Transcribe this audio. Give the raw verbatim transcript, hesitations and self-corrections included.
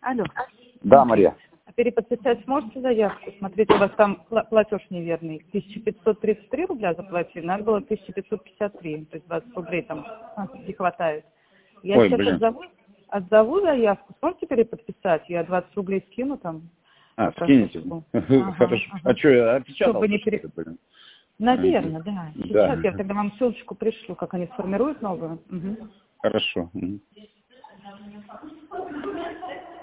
Алло. Да, Мария. А переподписать сможете заявку? Смотрите, у вас там пла- платеж неверный. тысяча пятьсот тридцать три рубля заплатили, надо было тысяча пятьсот пятьдесят три, то есть двадцать рублей там а, не хватает. Я Ой, сейчас блин. отзову, отзову заявку, сможете переподписать? Я двадцать рублей скину там. А, попрошу. скинете. Ага, Хорошо. ага. А что, я отпечатал, Чтобы не что ли, пере... блин? Наверное, да. Сейчас Да, я тогда вам ссылочку пришлю, как они сформируют новую. Угу. хорошо. Мгм.